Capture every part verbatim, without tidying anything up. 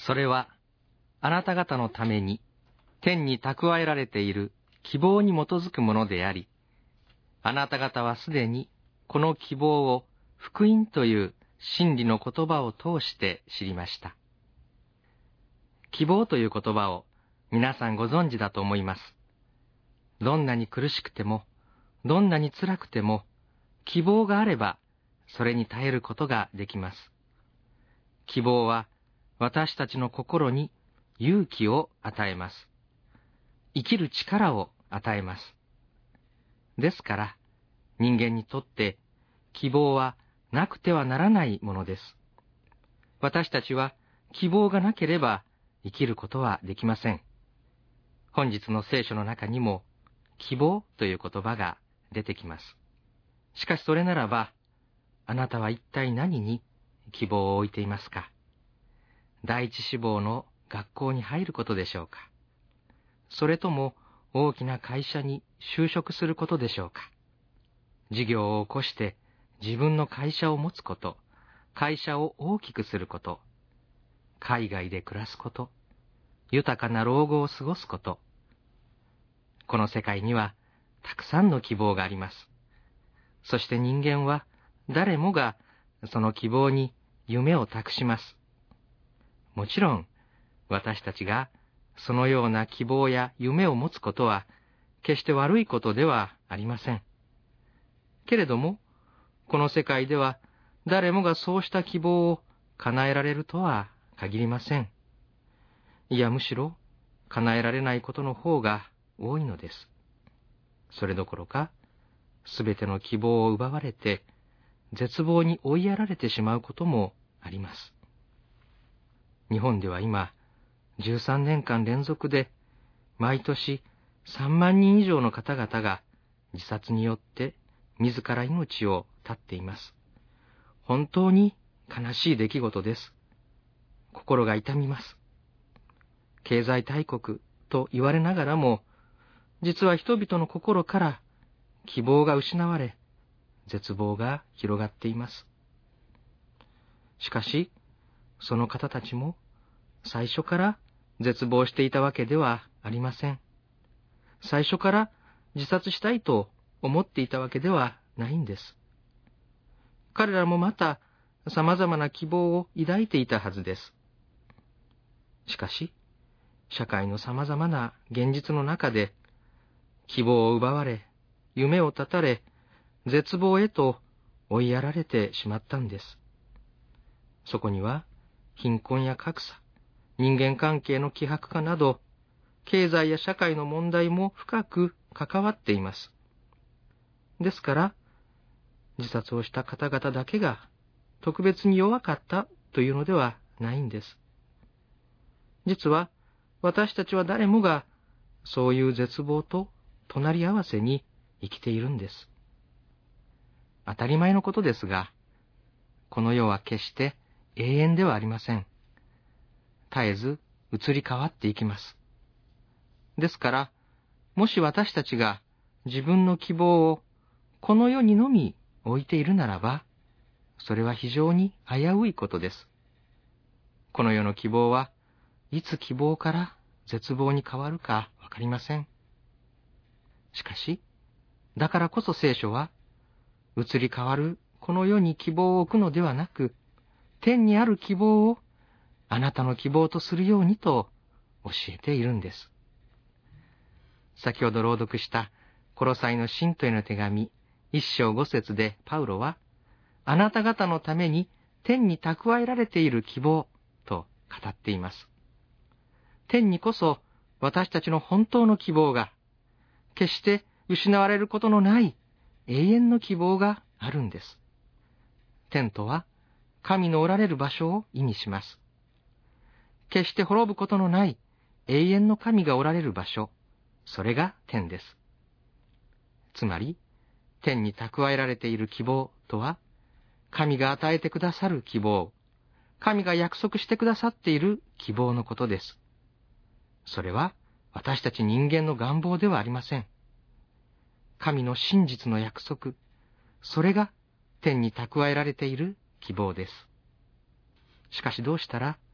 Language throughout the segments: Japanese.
それはあなた方のために天に蓄えられている希望に基づくものであり、あなた方はすでにこの希望を福音という真理の言葉を通して知りました。希望という言葉を皆さんご存知だと思います。どんなに苦しくても、どんなに辛くても、希望があればそれに耐えることができます。希望は私たちの心に勇気を与えます。生きる力を与えます。ですから、人間にとって希望はなくてはならないものです。私たちは希望がなければ生きることはできません。本日の聖書の中にも希望という言葉が出てきます。しかしそれならば、あなたは一体何に希望を置いていますか？第一志望の学校に入ることでしょうか？それとも大きな会社に就職することでしょうか？事業を起こして自分の会社を持つこと、会社を大きくすること、海外で暮らすこと、豊かな老後を過ごすこと。この世界にはたくさんの希望があります。そして人間は誰もがその希望に夢を託します。もちろん私たちがそのような希望や夢を持つことは決して悪いことではありません。けれども、この世界では誰もがそうした希望を叶えられるとは限りません。いや、むしろ叶えられないことの方が多いのです。それどころか、すべての希望を奪われて絶望に追いやられてしまうこともあります。日本では今、じゅうさんねんかん連続で毎年さんまんにん以上の方々が自殺によって自ら命を絶っています。本当に悲しい出来事です。心が痛みます。経済大国と言われながらも、実は人々の心から希望が失われ、絶望が広がっています。しかし、その方たちも最初から絶望していたわけではありません。最初から自殺したいと思っていたわけではないんです。彼らもまた様々な希望を抱いていたはずです。しかし、社会の様々な現実の中で希望を奪われ、夢を絶たれ、絶望へと追いやられてしまったんです。そこには貧困や格差、人間関係の希薄化など、経済や社会の問題も深く関わっています。ですから、自殺をした方々だけが特別に弱かったというのではないんです。実は、私たちは誰もがそういう絶望と隣り合わせに生きているんです。当たり前のことですが、この世は決して永遠ではありません。絶えず移り変わっていきます。ですから、もし私たちが自分の希望をこの世にのみ置いているならば、それは非常に危ういことです。この世の希望はいつ希望から絶望に変わるかわかりません。しかし、だからこそ聖書は、移り変わるこの世に希望を置くのではなく、天にある希望をあなたの希望とするようにと教えているんです。先ほど朗読したコロサイの信徒への手紙一章五節でパウロは、あなた方のために天に蓄えられている希望と語っています。天にこそ私たちの本当の希望が、決して失われることのない永遠の希望があるんです。天とは神のおられる場所を意味します。決して滅ぶことのない永遠の神がおられる場所、それが天です。つまり、天に蓄えられている希望とは、神が与えてくださる希望、神が約束してくださっている希望のことです。それは私たち人間の願望ではありません。神の真実の約束、それが天に蓄えられている希望です。しかしどうしたら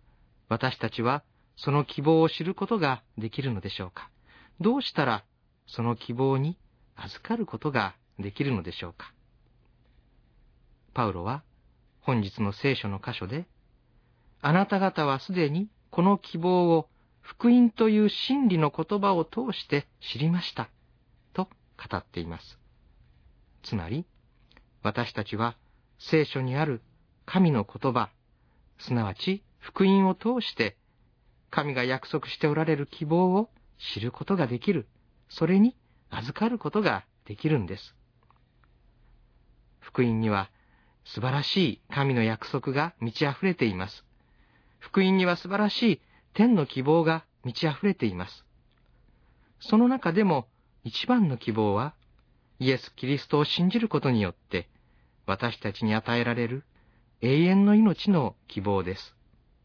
私たちはその希望を知ることができるのでしょうか。どうしたらその希望に預かることができるのでしょうか。パウロは本日の聖書の箇所で、あなた方はすでにこの希望を福音という真理の言葉を通して知りましたと語っています。つまり、私たちは聖書にある神の言葉、すなわち福音を通して神が約束しておられる希望を知ることができる、それに預かることができるんです。福音には素晴らしい神の約束が満ち溢れています。福音には素晴らしい天の希望が満ち溢れています。その中でも一番の希望は、イエス・キリストを信じることによって私たちに与えられる永遠の命の希望です。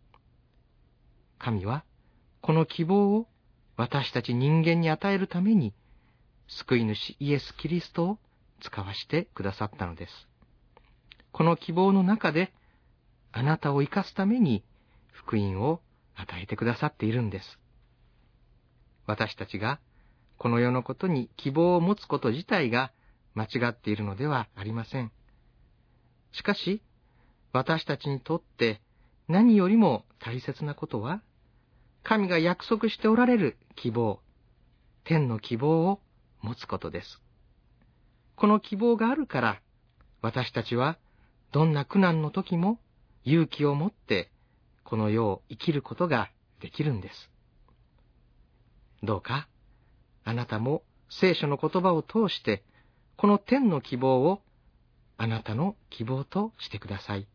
神はこの希望を私たち人間に与えるために、救い主イエス・キリストを使わしてくださったのです。この希望の中であなたを生かすために福音を与えてくださっているんです。私たちがこの世のことに希望を持つこと自体が間違っているのではありません。しかし、私たちにとって何よりも大切なことは、神が約束しておられる希望、天の希望を持つことです。この希望があるから、私たちはどんな苦難の時も勇気を持ってこの世を生きることができるんです。どうか、あなたも聖書の言葉を通して、この天の希望をあなたの希望としてください。